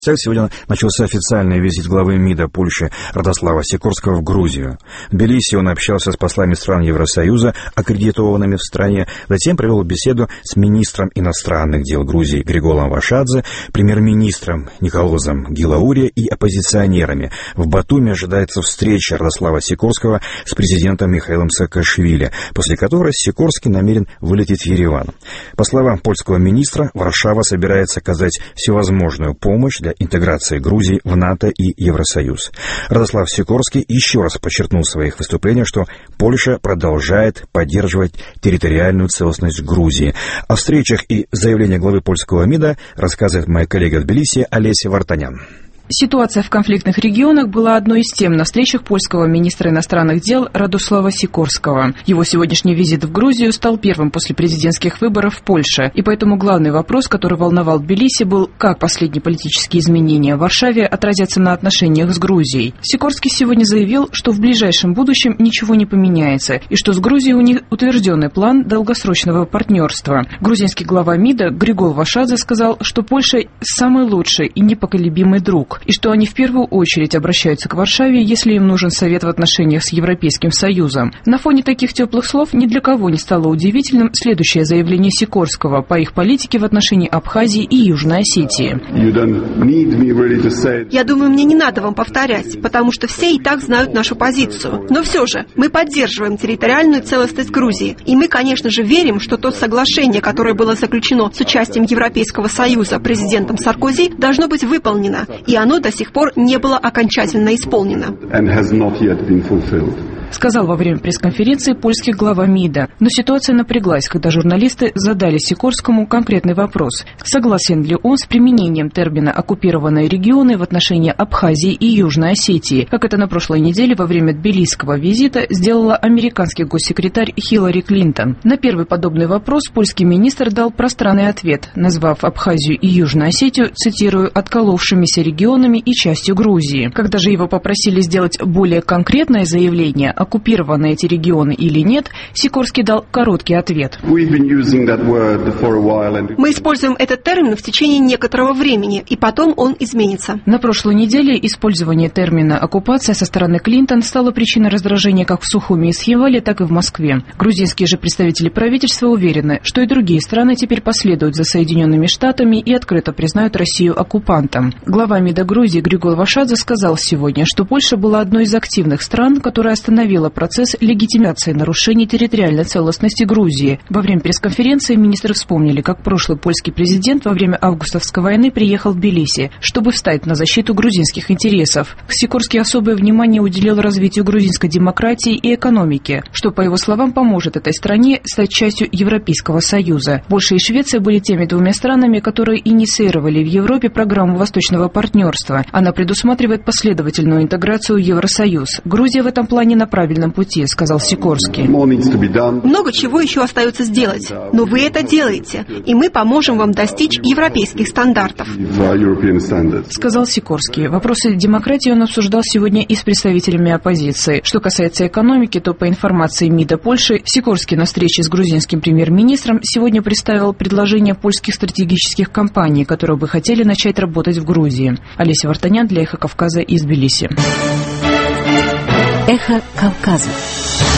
Сегодня начался официальный визит главы МИДа Польши Радослава Сикорского в Грузию. В Тбилиси он общался с послами стран Евросоюза, аккредитованными в стране, затем провел беседу с министром иностранных дел Грузии Григолом Вашадзе, премьер-министром Николозом Гилаури и оппозиционерами. В Батуми ожидается встреча Радослава Сикорского с президентом Михаилом Саакашвили, после которой Сикорский намерен вылететь в Ереван. По словам польского министра, Варшава собирается оказать всевозможную помощь для интеграции Грузии в НАТО и Евросоюз. Радослав Сикорский еще раз подчеркнул в своих выступлениях, что Польша продолжает поддерживать территориальную целостность Грузии. О встречах и заявлениях главы польского МИДа рассказывает моя коллега в Тбилиси Олеся Вартанян. Ситуация в конфликтных регионах была одной из тем на встречах польского министра иностранных дел Радослава Сикорского. Его сегодняшний визит в Грузию стал первым после президентских выборов в Польше, и поэтому главный вопрос, который волновал Тбилиси, был, как последние политические изменения в Варшаве отразятся на отношениях с Грузией. Сикорский сегодня заявил, что в ближайшем будущем ничего не поменяется, и что с Грузией у них утвержденный план долгосрочного партнерства. Грузинский глава МИДа Григол Вашадзе сказал, что Польша самый лучший и непоколебимый друг, и что они в первую очередь обращаются к Варшаве, если им нужен совет в отношениях с Европейским Союзом. На фоне таких теплых слов ни для кого не стало удивительным следующее заявление Сикорского по их политике в отношении Абхазии и Южной Осетии. Я думаю, мне не надо вам повторять, потому что все и так знают нашу позицию. Но все же, мы поддерживаем территориальную целостность Грузии. И мы, конечно же, верим, что то соглашение, которое было заключено с участием Европейского Союза президентом Саркози, должно быть выполнено. И оно до сих пор не было окончательно исполнено. Сказал во время пресс-конференции польский глава МИДа. Но ситуация напряглась, когда журналисты задали Сикорскому конкретный вопрос. Согласен ли он с применением термина «оккупированные регионы» в отношении Абхазии и Южной Осетии, как это на прошлой неделе во время тбилисского визита сделала американский госсекретарь Хиллари Клинтон. На первый подобный вопрос польский министр дал пространный ответ, назвав Абхазию и Южную Осетию, цитирую, «отколовшимися регионами и частью Грузии». Когда же его попросили сделать более конкретное заявление, оккупированы эти регионы или нет, Сикорский дал короткий ответ. Мы используем этот термин в течение некоторого времени, и потом он изменится. На прошлой неделе использование термина «оккупация» со стороны Клинтон стало причиной раздражения как в Сухуми и Схивале, так и в Москве. Грузинские же представители правительства уверены, что и другие страны теперь последуют за Соединенными Штатами и открыто признают Россию оккупантом. Глава МИДа Грузии Григол Вашадзе сказал сегодня, что Польша была одной из активных стран, которая остановила процесс легитимации нарушений территориальной целостности Грузии. Во время пресс-конференции министры вспомнили, как прошлый польский президент во время августовской войны приехал в Тбилиси, чтобы встать на защиту грузинских интересов. Сикорский особое внимание уделил развитию грузинской демократии и экономики, что, по его словам, поможет этой стране стать частью Европейского Союза. Польша и Швеция были теми двумя странами, которые инициировали в Европе программу Восточного партнерства. Она предусматривает последовательную интеграцию в Евросоюз. Грузия в этом плане на правильном пути, сказал Сикорский. Много чего еще остается сделать, но вы это делаете, и мы поможем вам достичь европейских стандартов, сказал Сикорский. Вопросы демократии он обсуждал сегодня и с представителями оппозиции. Что касается экономики, то по информации МИДа Польши, Сикорский на встрече с грузинским премьер-министром сегодня представил предложение польских стратегических компаний, которые бы хотели начать работать в Грузии. Олеся Вартанян для «Эхо Кавказа» из Тбилиси. Эхо Кавказа.